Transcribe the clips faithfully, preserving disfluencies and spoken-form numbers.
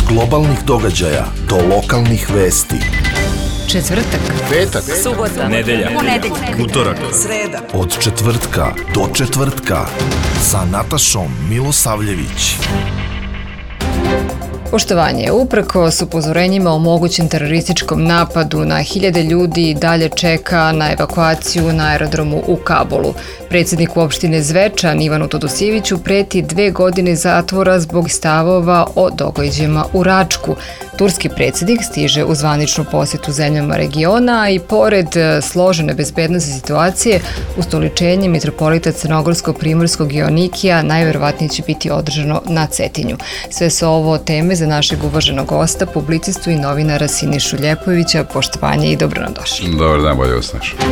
globalnih događaja do lokalnih vesti. Četvrtak, petak, subota, nedelja, ponedeljak, utorak, sreda. Od četvrtka do četvrtka sa Natašom Milosavljević. Poštovanje, uprkos upozorenjima o mogućem terorističkom napadu na hiljade ljudi dalje čeka na evakuaciju na aerodromu u Kabulu. Predsjedniku opštine Zvečan Ivanu Todosijeviću preti dve godine zatvora zbog stavova o događajima u Račku. Turski predsjednik stiže u zvaničnu posjetu zemljama regiona, a i pored složene bezbednosne situacije, ustoličenje mitropolita Crnogorsko-Primorskog Joanikija najverovatnije će biti održano na Cetinju. Sve su ovo teme za našeg uvaženog gosta, publicistu i novinara Sinišu Ljepojevića. Poštovanje i dobro nam došli. Dobar dan, bolje vas našli.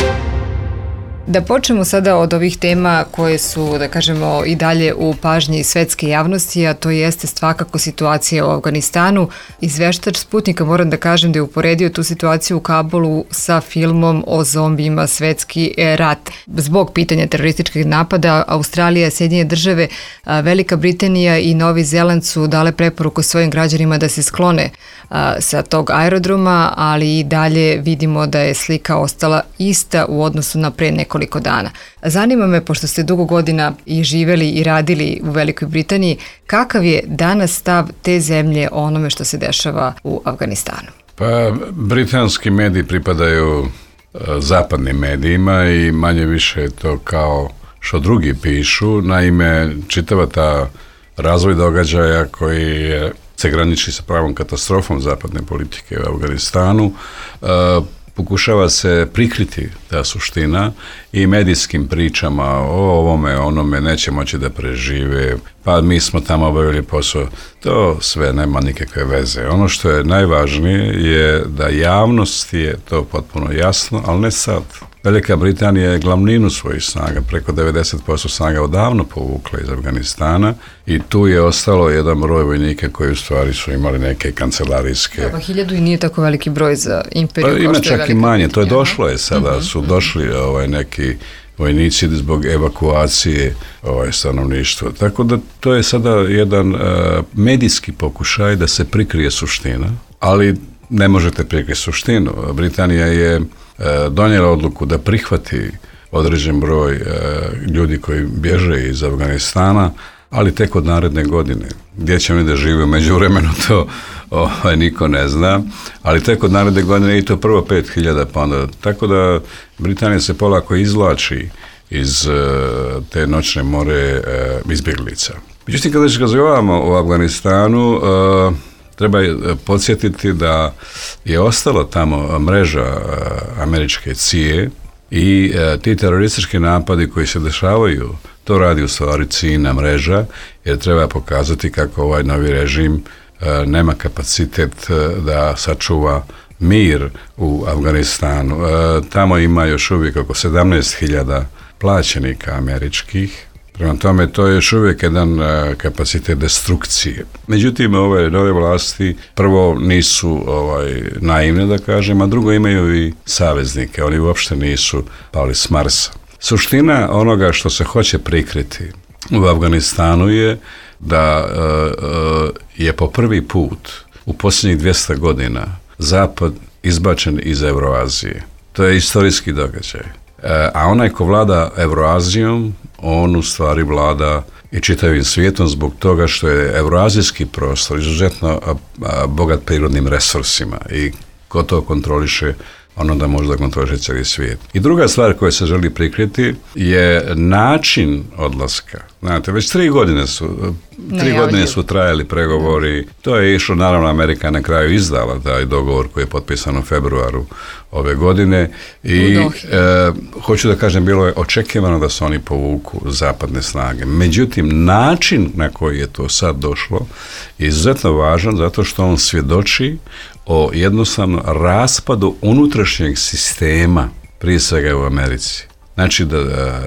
Da počnemo sada od ovih tema koje su, da kažemo, i dalje u pažnji svetske javnosti, a to jeste svakako situacija u Afganistanu. Izveštač Sputnika, moram da kažem, da je uporedio tu situaciju u Kabulu sa filmom o zombijima Svetski rat. Zbog pitanja terorističkih napada, Australija, Sjedinjene države, Velika Britanija i Novi Zeland su dale preporuku svojim građanima da se sklone sa tog aerodroma, ali i dalje vidimo da je slika ostala ista u odnosu na pre nekoliko koliko dana. Zanima me, pošto ste dugo godina i živeli i radili u Velikoj Britaniji, kakav je danas stav te zemlje o onome što se dešava u Afganistanu? Pa, britanski mediji pripadaju uh, zapadnim medijima i manje više je to kao što drugi pišu. Naime, čitava ta razvoj događaja koji je, se graniči sa pravom katastrofom zapadne politike u Afganistanu, uh, pokušava se prikriti ta suština i medijskim pričama o ovome, onome, neće moći da prežive, pa mi smo tamo obavili posao. To sve nema nikakve veze. Ono što je najvažnije je da javnosti je to potpuno jasno, ali ne sad. Velika Britanija je glavninu svojih snaga, preko devedeset posto snaga odavno povukla iz Afganistana i tu je ostalo jedan broj vojnika koji u stvari su imali neke kancelarijske... Pa hiljadu i nije tako veliki broj za imperiju. Pa, ima čak i manje, to je došlo je sada, uh-huh. su došli ovaj, neki vojnici zbog evakuacije ovaj, stanovništva. Tako da to je sada jedan uh, medijski pokušaj da se prikrije suština, ali ne možete prikriti suštinu. Britanija je donijela odluku da prihvati određen broj e, ljudi koji bježe iz Afganistana, ali tek od naredne godine. Gdje će oni da žive u međuvremenu, to ovaj, niko ne zna, ali tek od naredne godine i to prvo pet hiljada, pa onda. Tako da Britanija se polako izvlači iz e, te noćne more e, izbjeglica. Međutim, kada već razgovaramo o Afganistanu, e, treba podsjetiti da je ostala tamo mreža američke C I A i ti teroristički napadi koji se dešavaju, to radi u stvari ciljna mreža, jer treba pokazati kako ovaj novi režim nema kapacitet da sačuva mir u Afganistanu. Tamo ima još uvijek oko sedamnaest hiljada plaćenika američkih. Prema tome, to je još uvijek jedan uh, kapacitet destrukcije. Međutim, ove nove vlasti prvo nisu ovaj, naivne, da kažem, a drugo imaju i saveznike. Oni uopšte nisu pali s Marsa. Suština onoga što se hoće prikriti u Afganistanu je da uh, uh, je po prvi put u posljednjih dvjesto godina Zapad izbačen iz Euroazije. To je istorijski događaj. A onaj ko vlada Euroazijom, on u stvari vlada i čitavim svijetom zbog toga što je euroazijski prostor izuzetno bogat prirodnim resursima i ko to kontroliše, ono da može da kontroliše cijeli svijet. I druga stvar koja se želi prikriti je način odlaska. Znate, već tri godine su, tri godine su trajali pregovori. To je išlo, naravno, Amerika na kraju izdala taj dogovor koji je potpisan u februaru ove godine i e, hoću da kažem, bilo je očekivano da se oni povuku zapadne snage. Međutim, način na koji je to sad došlo je izuzetno važan zato što on svjedoči o jednostavno raspadu unutrašnjeg sistema, prije svega u Americi. Znači da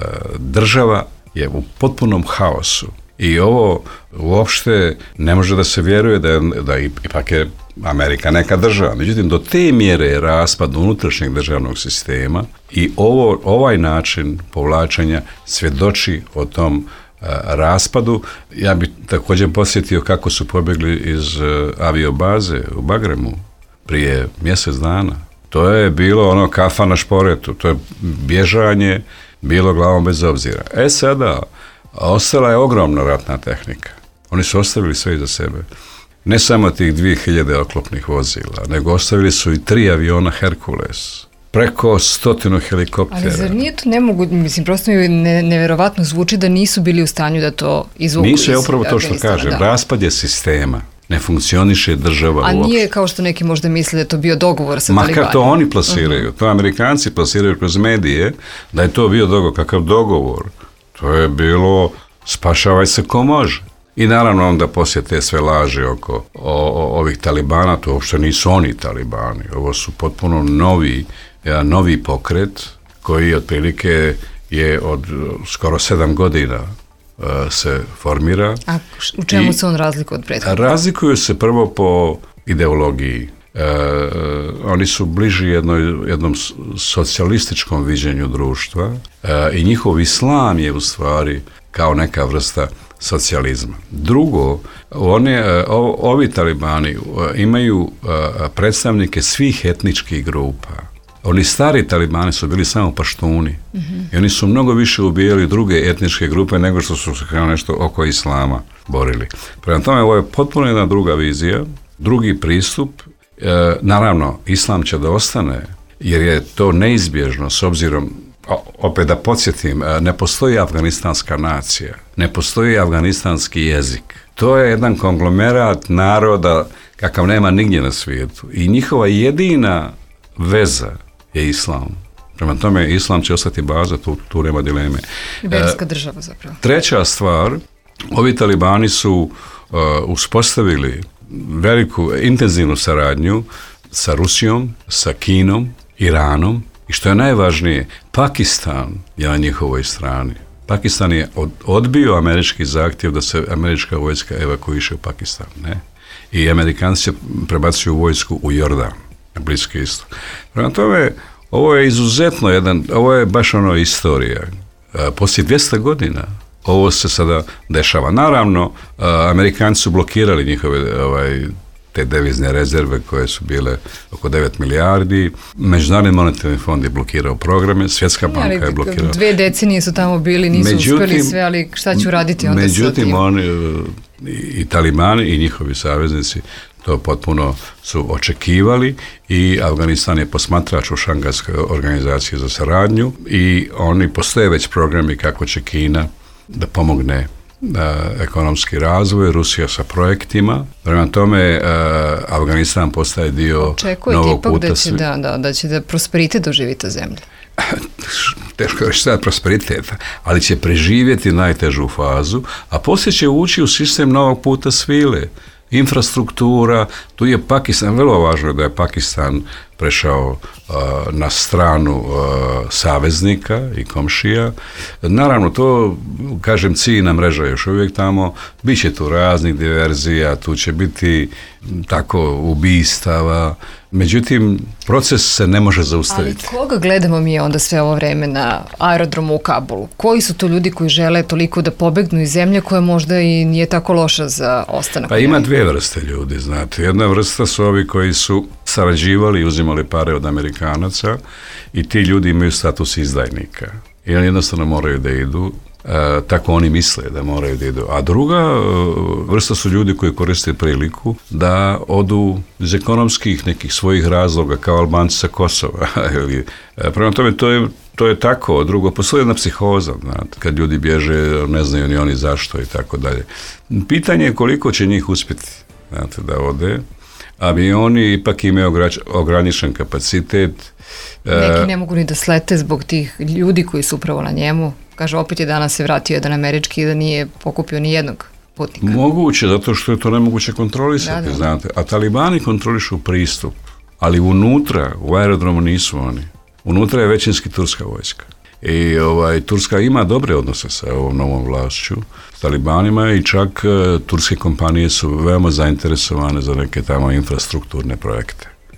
država je u potpunom haosu i ovo uopšte ne može da se vjeruje da, je, da ipak je Amerika neka država. Međutim, do te mjere je raspad unutrašnjeg državnog sistema i ovo, ovaj način povlačenja svjedoči o tom raspadu. Ja bih također posjetio kako su pobjegli iz aviobaze u Bagremu prije mjesec dana. To je bilo ono kafa na šporetu, to je bježanje bilo glavom bez obzira. E sada, ostala je ogromna ratna tehnika. Oni su ostavili sve iza sebe. Ne samo tih dvije hiljade oklopnih vozila, nego ostavili su i tri aviona Hercules, preko stotinu helikoptera. Ali zar nije to nemogu, mislim, prosto mi ne, neverovatno zvuči da nisu bili u stanju da to izvuku nisu, iz je upravo to što Afganistana, kažem, da. raspad je sistema, ne funkcioniše država A uopšte. nije kao što neki možda misle da je to bio dogovor sa Makar talibanima. to oni plasiraju, uh-huh. to Amerikanci plasiraju kroz medije, da je to bio dogovor, kakav dogovor, to je bilo spašavaj se ko može. I naravno onda poslije te sve laže oko o, o, ovih talibana, to uopšte nisu oni talibani, ovo su potpuno novi, jedan novi pokret koji otprilike je od skoro sedam godina uh, se formira. A u čemu I se on razlikuje od prethodnog? Razlikuju se prvo po ideologiji. Uh, oni su bliži jednoj, jednom socijalističkom viđenju društva uh, i njihov islam je u stvari kao neka vrsta socijalizma. Drugo, oni, ovi talibani imaju predstavnike svih etničkih grupa. Oni stari talibani su bili samo paštuni. Mm-hmm. I oni su mnogo više ubijali druge etničke grupe nego što su se kao nešto oko islama borili. Prema tome, ovo je potpuno jedna druga vizija, drugi pristup. E, naravno, islam će da ostane, jer je to neizbježno s obzirom, opet da podsjetim, ne postoji afganistanska nacija, ne postoji afganistanski jezik. To je jedan konglomerat naroda kakav nema nigdje na svijetu. I njihova jedina veza je islam. Prema tome, islam će ostati baza, tu, tu nema dileme. Verska država zapravo. Treća stvar, ovi talibani su uh, uspostavili veliku, intenzivnu saradnju sa Rusijom, sa Kinom, Iranom, i što je najvažnije, Pakistan je na njihovoj strani. Pakistan je od, odbio američki zahtjev da se američka vojska evakuiše u Pakistan. Ne? I Amerikanci prebacuju vojsku u Jordan, na Bliski istok. Prema tome, ovo je izuzetno jedan, ovo je baš ono istorija. E, poslije dvjesto godina ovo se sada dešava. Naravno, e, Amerikanci su blokirali njihove ovaj, te devizne rezerve koje su bile oko devet milijardi. Međunarodni monetarni fond je blokirao programe, Svjetska banka je blokirala. Dve decenije su tamo bili, nisu međutim, uspjeli sve, ali šta ću raditi onda međutim, sa tim? Međutim, oni, i talibani i njihovi saveznici to potpuno su očekivali i Afganistan je posmatrač u Šangajskoj organizaciji za saradnju i oni postoje već programi kako će Kina da pomogne da, ekonomski razvoj, Rusija sa projektima. Prema tome, uh, Afganistan postaje dio Očekujete novog ipak puta. Da će da, da, da će da prosperitet doživi ta zemlja. Teško je šta prosperiteta, ali će preživjeti najtežu fazu, a poslije će ući u sistem novog puta svile. Infrastruktura, tu je Pakistan, vrlo važno da je Pakistan prešao uh, na stranu uh, saveznika i komšija. Naravno, to, kažem, ciljna mreža još uvijek tamo, bit će tu raznih diverzija, tu će biti tako ubistava, međutim, proces se ne može zaustaviti. Ali koga gledamo mi onda sve ovo vreme na aerodromu u Kabulu? Koji su to ljudi koji žele toliko da pobegnu iz zemlje koja možda i nije tako loša za ostanak? Pa ima dvije vrste ljudi, znate. Jedna vrsta su ovi koji su sarađivali i uzimali pare od Amerikanaca i ti ljudi imaju status izdajnika. I oni jednostavno moraju da idu, e, tako oni misle da moraju da idu. A druga e, vrsta su ljudi koji koriste priliku da odu iz ekonomskih nekih svojih razloga kao Albanci sa Kosova. e, prema tome, to je To je tako. Drugo, postoji jedna psihoza, znate, kad ljudi bježe, ne znaju ni oni zašto i tako dalje. Pitanje je koliko će njih uspjeti, znate, da ode. Avioni ipak imaju ograničen kapacitet. Neki ne mogu ni da slete zbog tih ljudi koji su upravo na njemu. Kaže, opet je danas se vratio jedan američki i da nije pokupio ni jednog putnika. Moguće, zato što je to nemoguće kontrolisati, da, da. Znate. A talibani kontrolišu pristup, ali unutra, u aerodromu nisu oni. Unutra je većinski turska vojska. I ovaj, Turska ima dobre odnose sa ovom novom vlašću, s talibanima i čak e, turske kompanije su veoma zainteresovane za neke tamo infrastrukturne projekte.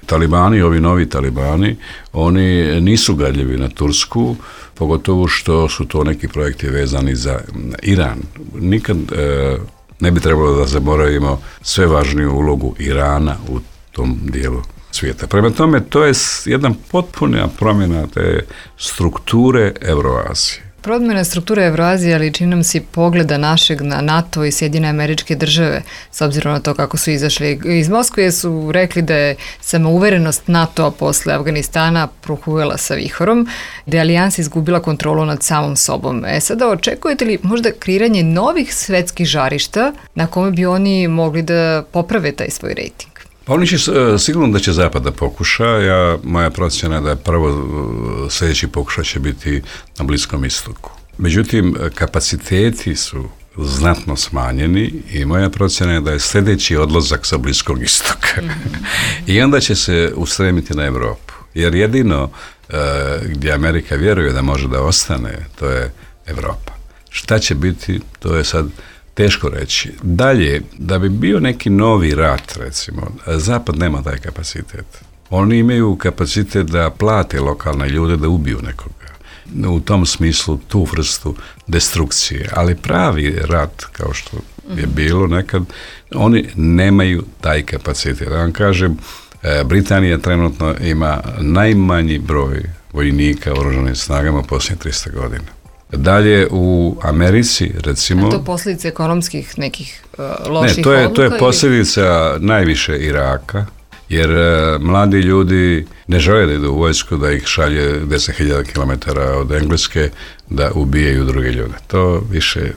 Talibani, ovi novi talibani, oni nisu gadljivi na Tursku, pogotovo što su to neki projekti vezani za Iran. Nikad e, ne bi trebalo da zaboravimo sve važniju ulogu Irana u tom dijelu svijeta. Prema tome, to je jedna potpuna promjena te strukture Euroazije. Promjena strukture Evroazije, ali čini nam se pogleda našeg na NATO i Sjedinjene Američke Države, s obzirom na to kako su izašli iz Moskve, su rekli da je samouverenost NATO-a posle Afganistana prohujela sa vihorom, da je alijansa izgubila kontrolu nad samom sobom. E sada, očekujete li možda kreiranje novih svetskih žarišta na kome bi oni mogli da poprave taj svoj rejting? Pa oni će, sigurno da će Zapad da pokuša, ja, moja procjena je da je prvo sljedeći pokušaj će biti na Bliskom istoku. Međutim, kapaciteti su znatno smanjeni i moja procjena je da je sljedeći odlazak sa Bliskog istoka. Mm-hmm. I onda će se ustremiti na Europu. Jer jedino uh, gdje Amerika vjeruje da može da ostane, to je Europa. Šta će biti, to je sad teško reći. Dalje, da bi bio neki novi rat, recimo, Zapad nema taj kapacitet. Oni imaju kapacitet da plate lokalne ljude da ubiju nekoga. U tom smislu tu vrstu destrukcije. Ali pravi rat, kao što je bilo nekad, oni nemaju taj kapacitet. Da vam kažem, Britanija trenutno ima najmanji broj vojnika u oružanim snagama u posljednjih tristo godina. Dalje u Americi, recimo... A to posljedice ekonomskih nekih uh, loših ne, to je, odluka? to je posljedica ili? Najviše Iraka, jer uh, mladi ljudi ne žele da idu u vojsku, da ih šalje deset hiljada kilometara od Engleske da ubijaju druge ljude. To više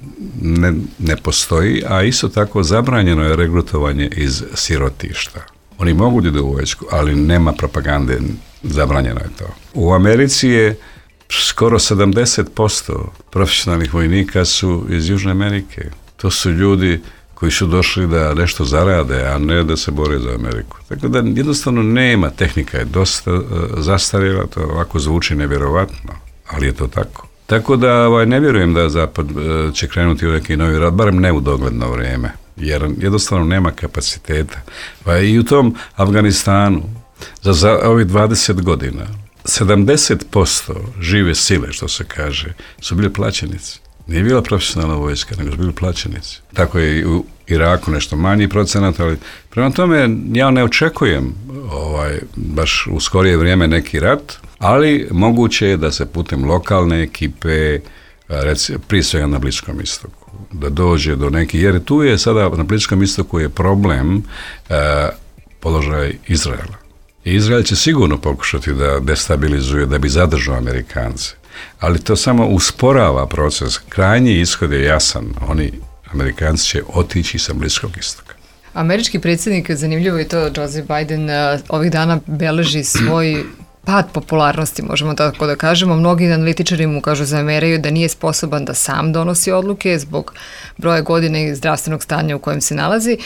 ne, ne postoji, a isto tako zabranjeno je regrutovanje iz sirotišta. Oni mogu da idu u vojsku, ali nema propagande, zabranjeno je to. U Americi je skoro sedamdeset posto profesionalnih vojnika su iz Južne Amerike. To su ljudi koji su došli da nešto zarade, a ne da se bore za Ameriku. Tako da jednostavno nema, tehnika je dosta uh, zastarjela, to ovako zvuči nevjerovatno, ali je to tako. Tako da ovaj, ne vjerujem da Zapad uh, će krenuti u neki novi rat, barem ne u dogledno vrijeme, jer jednostavno nema kapaciteta. Pa i u tom Afganistanu za, za ovih dvadeset godina sedamdeset posto žive sile, što se kaže, su bili plaćenici. Nije bila profesionalna vojska, nego su bili plaćenici. Tako je i u Iraku nešto manji procenat, ali prema tome ja ne očekujem ovaj, baš u skorije vrijeme neki rat, ali moguće je da se putem lokalne ekipe, reci, prije svega na Bliskom istoku, da dođe do nekih, jer tu je sada na Bliskom istoku je problem eh, položaj Izraela. I Izrael će sigurno pokušati da destabilizuje, da bi zadržao Amerikance. Ali to samo usporava proces. Krajnji ishod je jasan. Oni, Amerikanci, će otići sa Bliskog istoka. Američki predsjednik, zanimljivo je to, Joseph Biden, ovih dana beleži svoj pad popularnosti, možemo tako da kažemo. Mnogi analitičari mu kažu, zameraju da nije sposoban da sam donosi odluke zbog broja godine i zdravstvenog stanja u kojem se nalazi,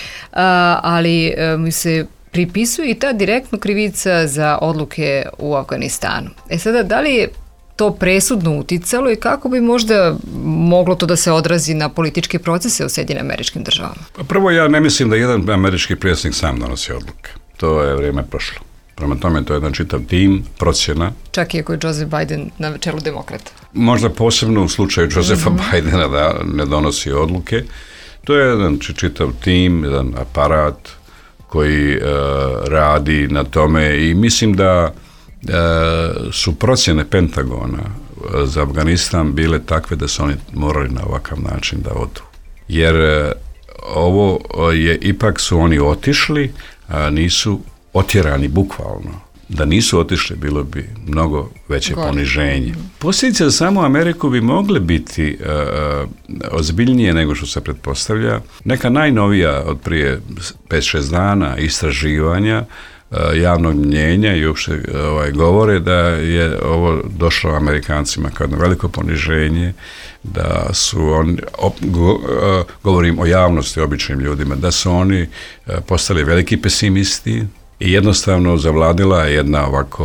ali mi se pripisuje i ta direktna krivica za odluke u Afganistanu. E sada, da li je to presudno uticalo i kako bi možda moglo to da se odrazi na političke procese u Sjedinjenim Američkim Državama? Prvo, ja ne mislim da jedan američki predsjednik sam donosi odluke. To je vrijeme prošlo. Prema tome, to je jedan čitav tim, procjena. Čak i ako je Joseph Biden na čelu demokrata. Možda posebno u slučaju Josepha mm-hmm. Bidena da ne donosi odluke. To je jedan čitav tim, jedan aparat koji uh, radi na tome i mislim da uh, su procjene Pentagona uh, za Afganistan bile takve da su oni morali na ovakav način da odu. Jer uh, ovo je, ipak su oni otišli, a nisu otjerani bukvalno. Da nisu otišli, bilo bi mnogo veće Gore. poniženje. Posljedice za samu Ameriku bi mogle biti uh, ozbiljnije nego što se pretpostavlja. Neka najnovija od prije pet šest dana istraživanja uh, javnog mnjenja i uopšte ovaj, govore da je ovo došlo Amerikancima kao jedno veliko poniženje, da su oni, op, go, uh, govorim o javnosti, običnim ljudima, da su oni uh, postali veliki pesimisti, i jednostavno zavladila je jedna ovako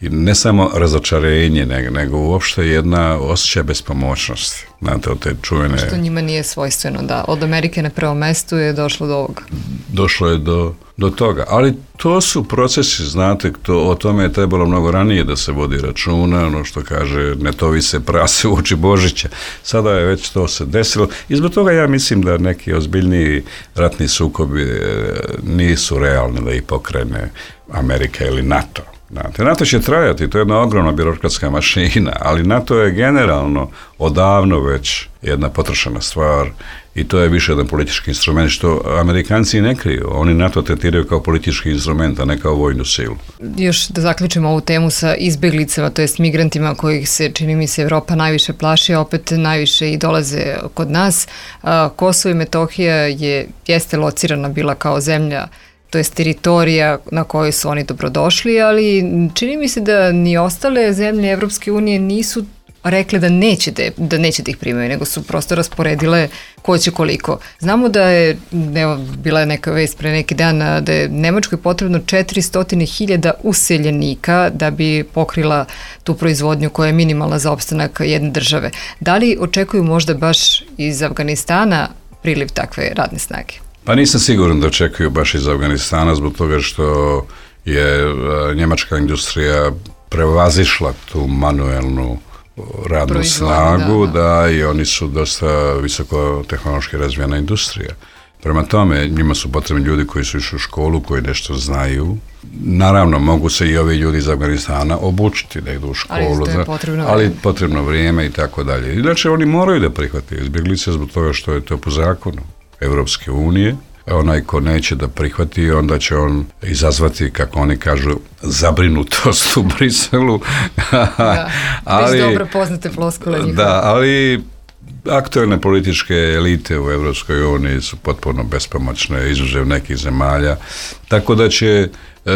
i ne samo razočarenje, nego, nego uopšte jedna osjećaj bespomoćnosti. Znate, od te čuvene... Što njima nije svojstveno, da. Od Amerike na prvom mestu je došlo do ovoga. Došlo je do, do toga. Ali to su procesi, znate, to, o tome je trebalo mnogo ranije da se vodi računa, ono što kaže, ne tovi se prase u oči Božića. Sada je već to se desilo. I zbog toga ja mislim da neki ozbiljniji ratni sukobi e, nisu realni da ih pokrene Amerika ili NATO. Znate, NATO će trajati, to je jedna ogromna birokratska mašina, ali NATO je generalno odavno već jedna potrošena stvar i to je više jedan politički instrument, što Amerikanci ne kriju. Oni NATO tretiraju kao politički instrument, a ne kao vojnu silu. Još da zaključimo ovu temu sa izbjeglicama, to jest migrantima kojih se, čini mi se, Evropa najviše plaši, a opet najviše i dolaze kod nas. Kosovo i Metohija je, jeste locirana bila kao zemlja, to je teritorija na kojoj su oni dobrodošli, ali čini mi se da ni ostale zemlje Evropske unije nisu rekle da neće, de, da neće da ih primaju, nego su prosto rasporedile ko će koliko. Znamo da je, evo, bila je neka vest pre neki dan, da je Nemačkoj potrebno četiristo hiljada useljenika da bi pokrila tu proizvodnju koja je minimalna za opstanak jedne države. Da li očekuju možda baš iz Afganistana priliv takve radne snage? Pa nisam siguran da očekuju baš iz Afganistana zbog toga što je njemačka industrija prevazišla tu manuelnu radnu Proizvodni, snagu, da, da. da, i oni su dosta visoko tehnološki razvijena industrija. Prema tome, njima su potrebni ljudi koji su išli u školu, koji nešto znaju. Naravno, mogu se i ovi ljudi iz Afganistana obučiti da idu u školu, ali, potrebno, ali potrebno vrijeme i tako dalje. Inače, oni moraju da prihvate izbjeglice zbog toga što je to po zakonu Evropske unije. Onaj ko neće da prihvati, onda će on izazvati, kako oni kažu, zabrinutost u Briselu. Da, ali, već dobro poznate floskule njihove. Da, ali aktualne političke elite u Evropskoj uniji su potpuno bespomoćne, izuzev nekih zemalja, tako da će e,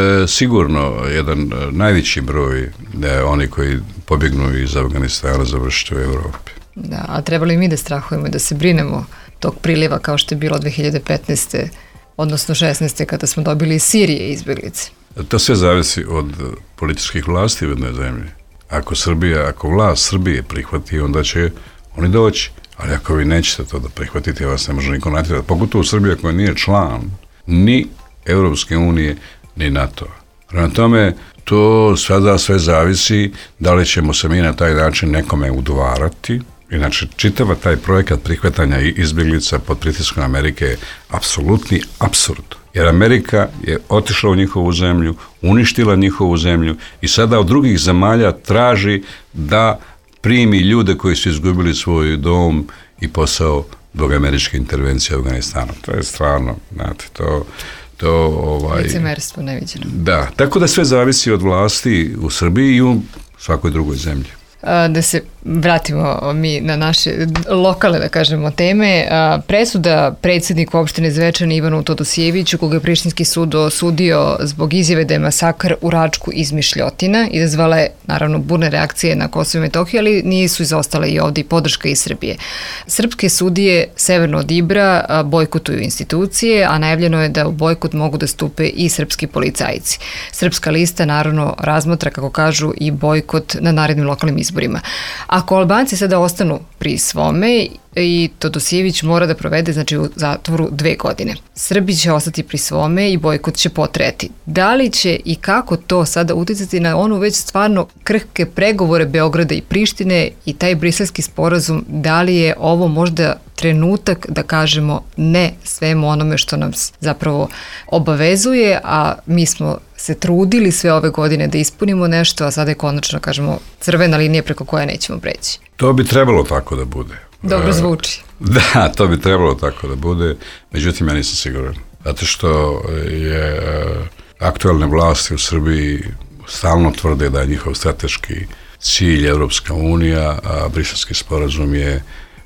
sigurno jedan najveći broj e, oni koji pobjegnu iz Afganistana završiti u Evropi. Da, a trebali mi da strahujemo i da se brinemo tog priliva kao što je bilo dve hiljade petnaeste odnosno šesnaeste kada smo dobili iz Sirije izbjeglice. To sve zavisi od političkih vlasti u jednoj zemlji. Ako Srbija, ako vlast Srbije prihvati, onda će oni doći. Ali ako vi nećete to da prihvatite, vas ne može niko natjerati. Pogotovo Srbija koja nije član ni Evropske unije, ni NATO-a. Prema tome, to sada sve zavisi da li ćemo se mi na taj način nekome udvarati. Inače, čitava taj projekat prihvatanja izbjeglica pod pritiskom Amerike je apsolutni apsurd. Jer Amerika je otišla u njihovu zemlju, uništila njihovu zemlju i sada od drugih zemalja traži da primi ljude koji su izgubili svoj dom i posao zbog američke intervencije u Afganistanu. To je stvarno, znate, to... to ovaj, licemerstvo neviđeno. Da, tako da sve zavisi od vlasti u Srbiji i u svakoj drugoj zemlji. Da se vratimo mi na naše lokalne, da kažemo, teme. Presuda predsjedniku opštine Zvečan Ivanu Todosijeviću, koga je Prištinski sud osudio zbog izjave da je masakr u Račku izmišljotina, izazvala je naravno burne reakcije na Kosovo i Metohiju, ali nisu izostale i ovdje i podrška iz Srbije. Srpske sudije severno od Ibra bojkotuju institucije, a najavljeno je da u bojkot mogu da stupe i srpski policajci. Srpska lista naravno razmotra, kako kažu, i bojkot na narednim lokalnim izborima. Ako Albanci sada ostanu pri svome i Todosijević mora da provede, znači, u zatvoru dve godine. Srbi će ostati pri svome i bojkot će potrajati. Da li će i kako to sada uticati na onu već stvarno krhke pregovore Beograda i Prištine i taj briselski sporazum, da li je ovo možda trenutak da kažemo ne svemu onome što nas zapravo obavezuje, a mi smo se trudili sve ove godine da ispunimo nešto, a sada je konačno, kažemo, crvena linija preko koje nećemo preći. To bi trebalo tako da bude. Dobro zvuči. Da, to bi trebalo tako da bude, međutim ja nisam siguran. Zato što je aktualne vlasti u Srbiji stalno tvrde da je njihov strateški cilj Evropska unija, a Briselski sporazum je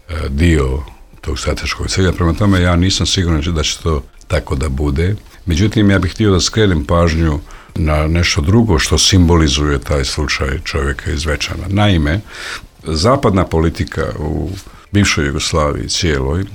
dio tog strateškog cilja. Prema tome ja nisam siguran da će to tako da bude. Međutim, ja bih htio da skrenem pažnju na nešto drugo što simbolizuje taj slučaj čovjeka iz Zvečana. Naime, zapadna politika u bivšoj Jugoslaviji cijeloj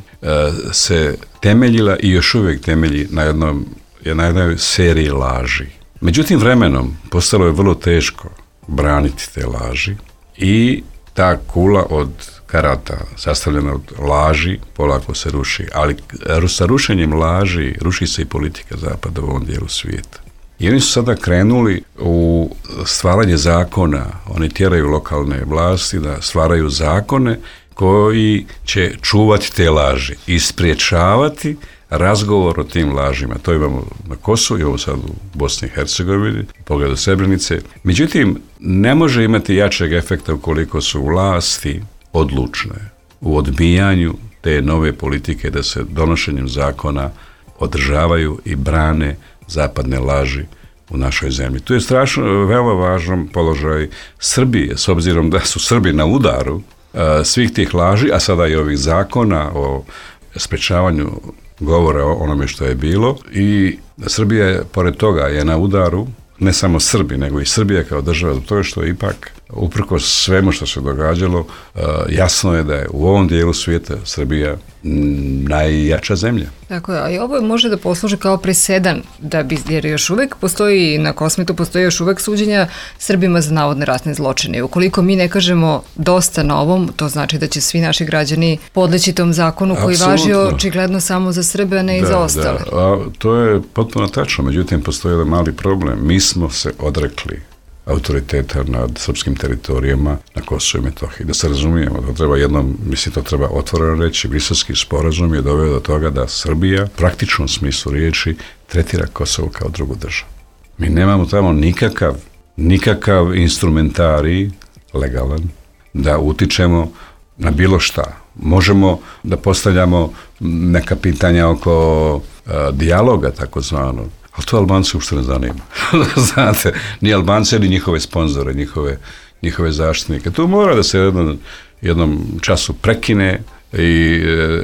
se temeljila i još uvijek temelji na, jednom, na jednoj seriji laži. Međutim, vremenom postalo je vrlo teško braniti te laži i ta kula od karata sastavljena od laži polako se ruši, ali sa rušenjem laži ruši se i politika Zapada u ovom dijelu svijeta. I oni su sada krenuli u stvaranje zakona, oni tjeraju lokalne vlasti da stvaraju zakone koji će čuvati te laži i spriječavati razgovor o tim lažima. To imamo na Kosovu i ovo sad u Bosni i Hercegovini, u pogledu Srebrenice. Međutim, ne može imati jačeg efekta ukoliko su vlasti odlučne u odbijanju te nove politike da se donošenjem zakona održavaju i brane zapadne laži u našoj zemlji. Tu je strašno veoma važan položaj Srbije, s obzirom da su Srbi na udaru a, svih tih laži, a sada i ovih zakona o sprečavanju govora o onome što je bilo, i Srbija je, pored toga, je na udaru, ne samo Srbi, nego i Srbija kao država, zbog toga što ipak, uprkos svemu što se događalo, jasno je da je u ovom dijelu svijeta Srbija najjača zemlja. Tako je, a i ovo može da posluži kao presedan, da bi, jer još uvek postoji, na Kosmetu postoji još uvek suđenja Srbima za navodne ratne zločine. Ukoliko mi ne kažemo dosta na ovom, to znači da će svi naši građani podleći tom zakonu koji važi očigledno samo za Srbe, a ne i da, za ostale. Da. A to je potpuno tačno, međutim postoji jedan mali problem. Mi smo se odrekli autoriteta nad srpskim teritorijama na Kosovu i Metohiji. Da se razumijemo, to treba jednom, mislim, to treba otvoreno reći, Briselski sporazum je doveo do toga da Srbija, u praktičnom smislu riječi, tretira Kosovo kao drugu državu. Mi nemamo tamo nikakav, nikakav instrumentarij legalan da utičemo na bilo šta. Možemo da postavljamo neka pitanja oko uh, dijaloga, takozvanog, ali to Albanci uopšte ne zanima. Znate, ni Albance, ni njihove sponzore, njihove, njihove zaštitnike. To mora da se jednom, jednom času prekine, i,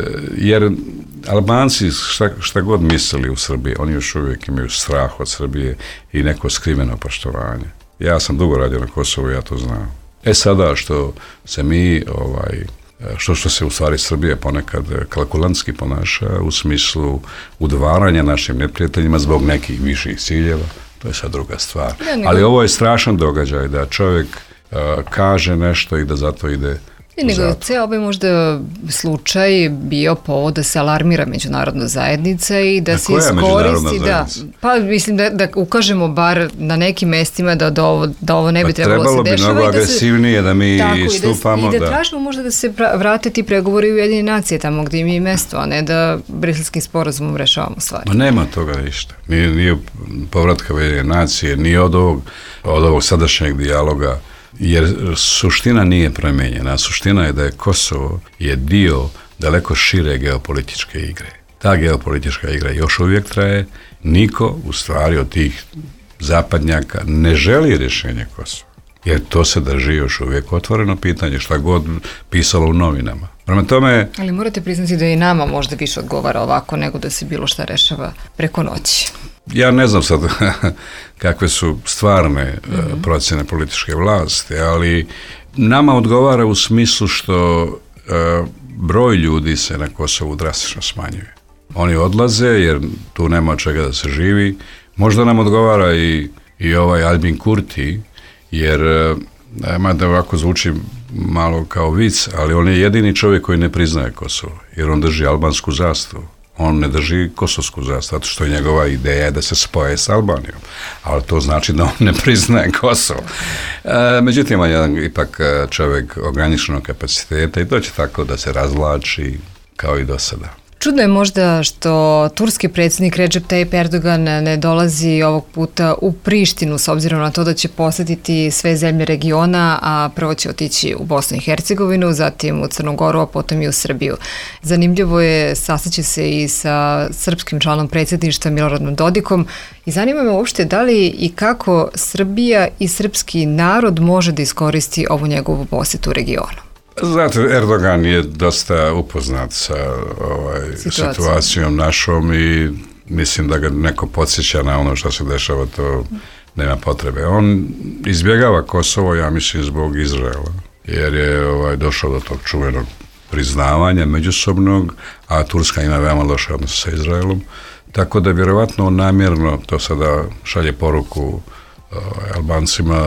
jer Albanci šta, šta god mislili u Srbiji, oni još uvijek imaju strah od Srbije i neko skriveno poštovanje. Ja sam dugo radio na Kosovu, ja to znam. E sada što se mi, ovaj, što što se u stvari Srbija ponekad kalkulantski ponaša u smislu udvaranja našim neprijateljima zbog nekih viših ciljeva, to je sad druga stvar. Ja, nego... Ali ovo je strašan događaj da čovjek uh, kaže nešto i da zato ide. I nego je cijel ovaj možda slučaj bio povod da se alarmira međunarodna zajednica i da, da se iskoristi, da, pa mislim da, da ukažemo bar na nekim mestima da, da, ovo, da ovo ne bi pa trebalo, trebalo se dešava. Trebalo bi mnogo agresivnije da mi istupamo. I da, i da tražimo možda da se vrate ti pregovori u Ujedinjene nacije tamo gdje im je mesto, a ne da Briselskim sporazumom rešavamo stvari. Ma nema toga ništa. Nije, nije povratka Ujedinjene nacije, nije od ovog, od ovog sadašnjeg dijaloga. Jer suština nije promijenjena. Suština je da je Kosovo je dio daleko šire geopolitičke igre. Ta geopolitička igra još uvijek traje. Niko u stvari od tih zapadnjaka ne želi rješenje Kosova. Jer to se drži još uvijek otvoreno pitanje, šta god pisalo u novinama. Prema tome... Ali morate priznati da i nama možda više odgovara ovako nego da se bilo šta rešava preko noći. Ja ne znam sad kakve su stvarne mm-hmm. procjene političke vlasti, ali nama odgovara u smislu što uh, broj ljudi se na Kosovu drastično smanjuje. Oni odlaze jer tu nema od čega da se živi. Možda nam odgovara i, i ovaj Albin Kurti, jer uh, mada ovako zvuči malo kao vic, ali on je jedini čovjek koji ne priznaje Kosovo, jer on drži albansku zastavu. On ne drži kosovsku zastavu, zato što je njegova ideja da se spoje s Albanijom. Ali to znači da on ne priznaje Kosovo. E, međutim, on je jedan ipak čovjek ograničenog kapaciteta i to će tako da se razvlači kao i do sada. Čudno je možda što turski predsjednik Recep Tayyip Erdogan ne dolazi ovog puta u Prištinu s obzirom na to da će posjetiti sve zemlje regiona, a prvo će otići u Bosnu i Hercegovinu, zatim u Crnu Goru, a potom i u Srbiju. Zanimljivo je, sastaće se i sa srpskim članom predsjedništva Miloradom Dodikom i zanima me uopšte da li i kako Srbija i srpski narod može da iskoristi ovu njegovu posjetu u regionu. Znate, Erdogan je dosta upoznat sa ovaj, situacijom našom i mislim da ga neko podsjeća na ono što se dešava, to nema potrebe. On izbjegava Kosovo, ja mislim, zbog Izraela, jer je ovaj, došao do tog čuvenog priznavanja međusobnog, a Turska ima veoma loše odnose sa Izraelom, tako da vjerovatno namjerno to sada šalje poruku ovaj, Albancima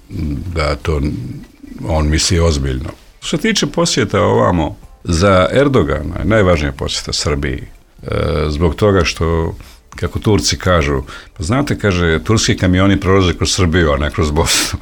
da to on misli ozbiljno. Što se tiče posjeta ovamo, za Erdogana je najvažnija posjeta Srbiji, e, zbog toga što, kako Turci kažu, pa znate, kaže, turski kamioni prolaze kroz Srbiju, a ne kroz Bosnu.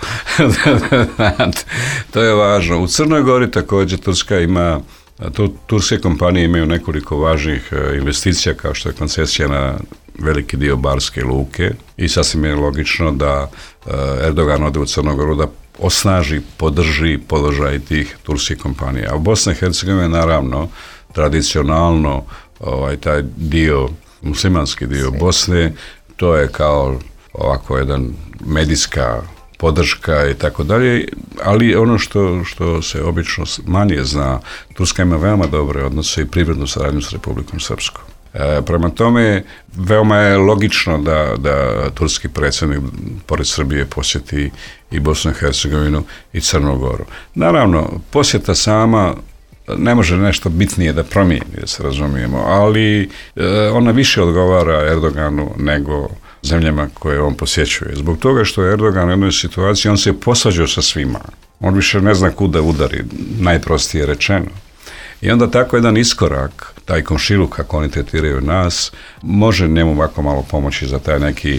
To je važno. U Crnoj Gori također Turska ima, to, turske kompanije imaju nekoliko važnih investicija, kao što je koncesija na veliki dio Barske luke, i sasvim je logično da Erdogan ode u Crnu Goru da osnaži, podrži položaj tih turskih kompanija. A u Bosni i Hercegovini naravno tradicionalno ovaj, taj dio, muslimanski dio Sve. Bosne, to je kao ovako jedan medijska podrška i tako dalje, ali ono što, što se obično manje zna, Turska ima veoma dobre odnose i privrednu saradnju s Republikom Srpskom. E, prema tome, veoma je logično da, da turski predsjednik pored Srbije posjeti i Bosnu i Hercegovinu i Crnu Goru. Naravno, posjeta sama ne može nešto bitnije da promijeni, da se razumijemo, ali e, ona više odgovara Erdoganu nego zemljama koje on posjećuje. Zbog toga što je Erdogan u jednoj situaciji, on se je posvađao sa svima. On više ne zna kuda udari, najprostije rečeno. I onda tako jedan iskorak, taj komšiluk, kako oni tretiraju nas, može njemu ovako malo pomoći za taj neki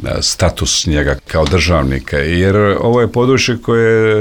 status njega kao državnika. Jer ovo je područje koje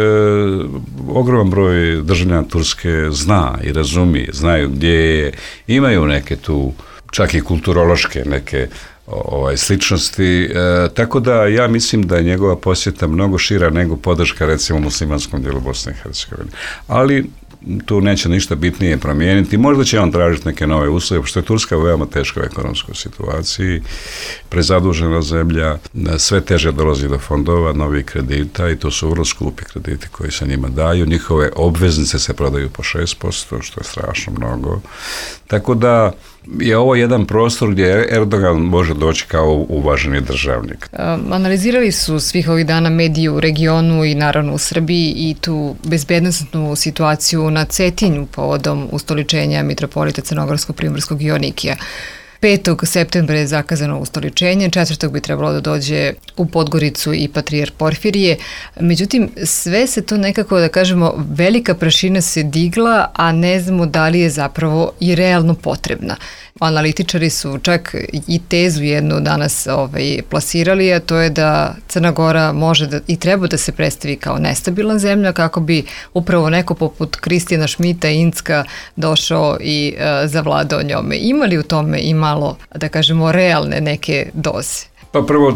ogroman broj državljana Turske zna i razumije, znaju gdje je, imaju neke tu, čak i kulturološke neke ovaj, sličnosti, e, tako da ja mislim da je njegova posjeta mnogo šira nego podrška recimo muslimanskom dijelu Bosne i Hercegovine. Ali tu neće ništa bitnije promijeniti. Možda će on tražiti neke nove uslove, što je Turska u veoma teškoj ekonomskoj situaciji, prezadužena zemlja, sve teže dolazi do fondova, novih kredita i to su vrlo skupi krediti koji se njima daju. Njihove obveznice se prodaju po šest posto, što je strašno mnogo. Tako da je ovo jedan prostor gdje Erdogan može doći kao uvaženi državnik. Um, analizirali su svih ovih dana mediji u regionu i naravno u Srbiji i tu bezbednosnu situaciju na Cetinju povodom ustoličenja mitropolita Crnogorsko-Primorskog Joanikija. petog septembra je zakazano ustoličenje, četvrtog bi trebalo da dođe u Podgoricu i patrijarh Porfirije. Međutim, sve se to nekako, da kažemo, velika prašina se digla, a ne znamo da li je zapravo i realno potrebna. Analitičari su čak i tezu jednu danas ovaj, plasirali, a to je da Crna Gora može da, i treba da se predstavi kao nestabilna zemlja, kako bi upravo neko poput Kristijana Šmita i Incka došao i uh, zavladao njome. Ima li u tome i malo, da kažemo, realne neke doze? Pa prvo,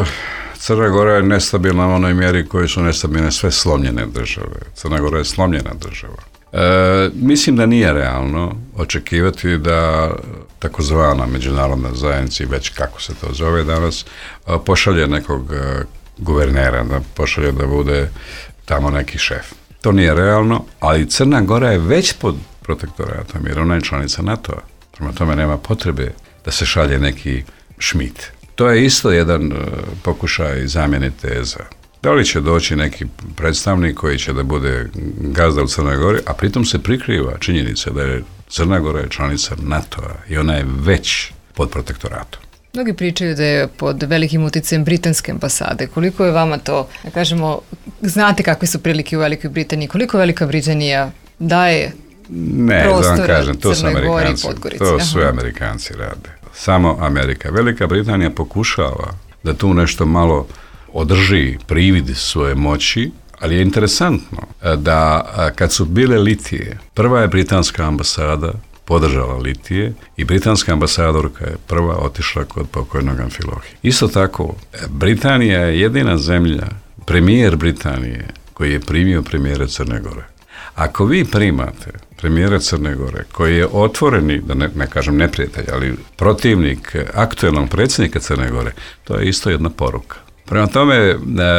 Crna Gora je nestabilna u onoj mjeri koji su nestabilne sve slomljene države. Crna Gora je slomljena država. E, mislim da nije realno očekivati da takozvana međunarodna zajednica, već kako se to zove danas, pošalje nekog guvernera, da pošalje da bude tamo neki šef. To nije realno, ali Crna Gora je već pod protektoratom, jer ona je članica NATO-a. Prema tome nema potrebe da se šalje neki Šmit. To je isto jedan uh, pokušaj zamjene teza. Da li će doći neki predstavnik koji će da bude gazda u Crnoj Gori, a pritom se prikriva činjenica da je Crna Gora je članica NATO-a i ona je već pod protektoratom. Mnogi pričaju da je pod velikim uticajem britanske ambasade. Koliko je vama to, da kažemo, znate kakve su prilike u Velikoj Britaniji, koliko Velika Britanija daje ne, prostora da kažem, to Crnoj su Gori i Amerikanci, Podgorici? to Aha. sve Amerikanci rade. Samo Amerika. Velika Britanija pokušava da tu nešto malo održi privid svoje moći, ali je interesantno da kad su bile litije, prva je britanska ambasada podržala litije i britanska ambasadorka je prva otišla kod pokojnog Amfilohija. Isto tako, Britanija je jedina zemlja, premijer Britanije, koji je primio premijera Crne Gore. Ako vi primate premijera Crne Gore, koji je otvoreni, da ne, ne kažem neprijatelj, ali protivnik aktuelnog predsjednika Crne Gore, to je isto jedna poruka. Prema tome, e,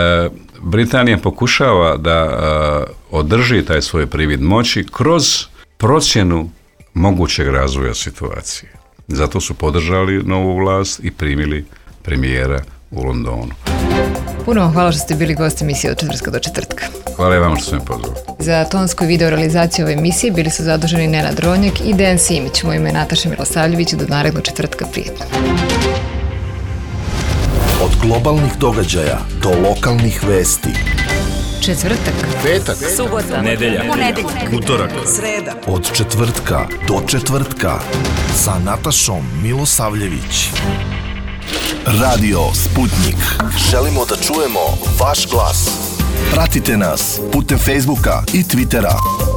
Britanija pokušava da e, održi taj svoj privid moći kroz procjenu mogućeg razvoja situacije. Zato su podržali novu vlast i primili premijera u Londonu. Puno vam hvala što ste bili gost emisije od četvrtka do četvrtka. Hvala i vama što ste me pozvali. Za tonsku i video realizaciju ove emisije bili su zaduženi Nenad Ronjak i Dejan Simić. Moje ime je Nataša Milosavljević. Do narednog četvrtka. Prijetno. Od globalnih događaja do lokalnih vesti. Četvrtak, petak, subota, nedelja, ponedeljak, utorak, sreda. od četvrtka do četvrtka sa Natašom Milosavljević. Radio Sputnik. Želimo da čujemo vaš glas. Pratite nas putem Facebooka i Twittera.